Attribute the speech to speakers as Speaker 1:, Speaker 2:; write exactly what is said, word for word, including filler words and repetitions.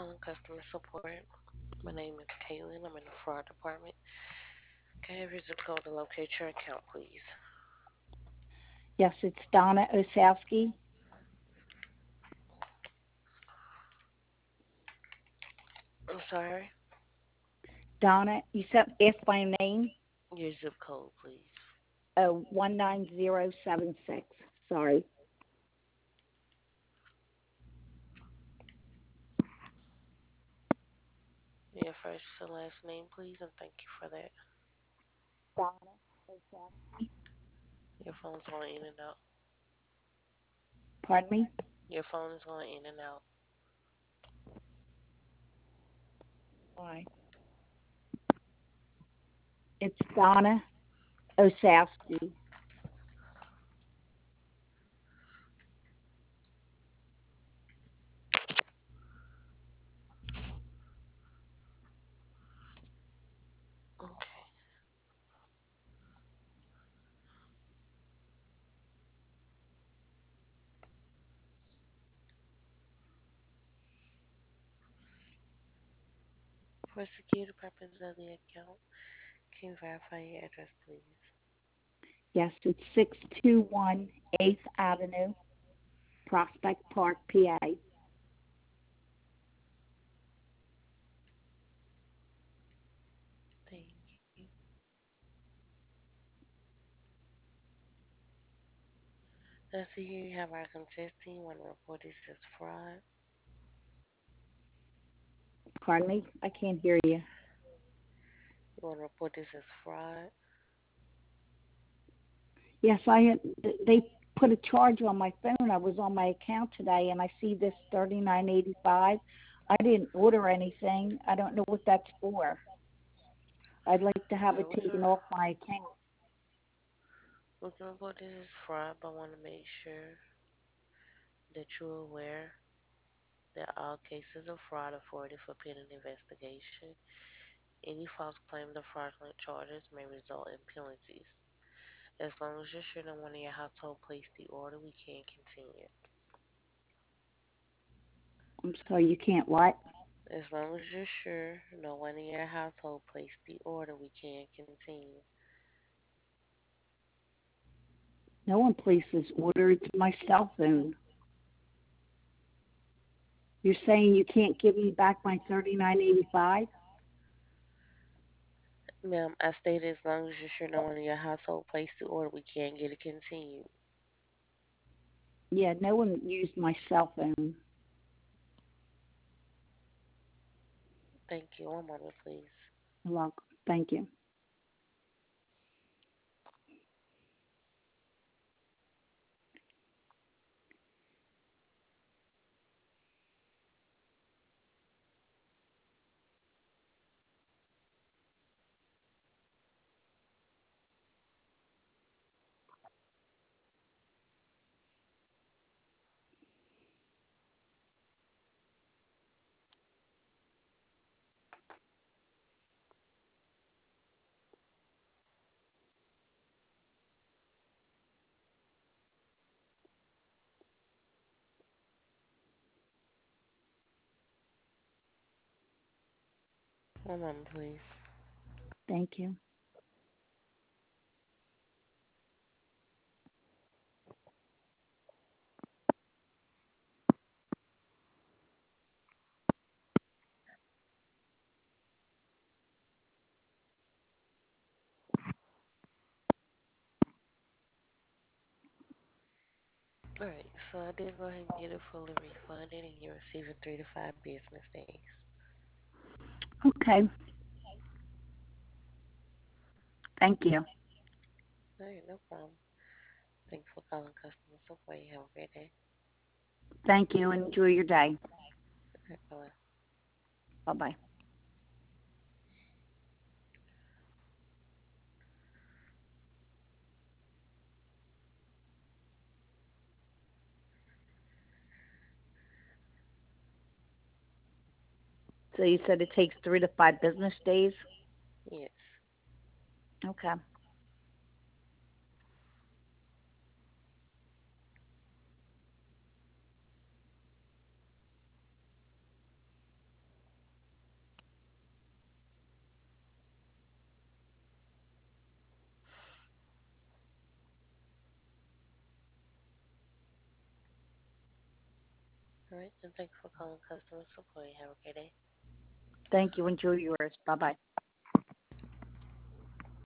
Speaker 1: calling customer support. My name is Caitlin. I'm in the fraud department. Can I have your zip code to locate your account, please?
Speaker 2: Yes, it's Donna Osowski.
Speaker 1: I'm sorry.
Speaker 2: Donna, you said ask my name.
Speaker 1: Your zip code, please.
Speaker 2: Oh, one nine zero seven six. Sorry.
Speaker 1: Your first and last name, please, and thank you for that.
Speaker 2: Donna Osowski.
Speaker 1: Your phone's going in and out.
Speaker 2: Pardon me?
Speaker 1: Your phone is going in and out.
Speaker 2: Why? It's Donna Osowski.
Speaker 1: Okay. For security purposes of the account, can you verify your address, please?
Speaker 2: Yes, it's six two one eighth Avenue, Prospect Park, P A.
Speaker 1: Thank you. I see here you have our contesting. You want to report this as fraud.
Speaker 2: Pardon me? I can't hear you.
Speaker 1: You want to report this as fraud.
Speaker 2: Yes, I had, they put a charge on my phone. I was on my account today and I see this thirty-nine eighty-five. I didn't order anything. I don't know what that's for. I'd like to have
Speaker 1: Okay,
Speaker 2: it
Speaker 1: we can
Speaker 2: taken off my account.
Speaker 1: we can report this as fraud, but I want to make sure that you're aware that all cases of fraud are forwarded for pending investigation. Any false claims or fraudulent charges may result in penalties. As long as you're sure no one in your household placed the order, we can continue.
Speaker 2: I'm sorry, you can't what?
Speaker 1: As long as you're sure no one in your household placed the order, we can continue.
Speaker 2: No one places order. It's my cell phone. You're saying you can't give me back my thirty-nine eighty-five?
Speaker 1: Ma'am, I stated as long as you're sure no one in your household placed the order, we can get it continued.
Speaker 2: Yeah, no one used my cell phone.
Speaker 1: Thank you. One moment, please.
Speaker 2: You're welcome. Thank you.
Speaker 1: One moment, please.
Speaker 2: Thank you.
Speaker 1: Alright, so I did go ahead and get it fully refunded, and you're receiving three to five business days.
Speaker 2: Okay. Thank you.
Speaker 1: Alright, no problem. Thanks for calling customer support. You have a great day.
Speaker 2: Thank you. Enjoy your day.
Speaker 1: Alright, bye.
Speaker 2: Bye bye. So you said it takes three to five business days?
Speaker 1: Yes.
Speaker 2: Okay.
Speaker 1: All right, and thank you for calling customer support. Have a great day.
Speaker 2: Thank you. Enjoy yours. Bye bye.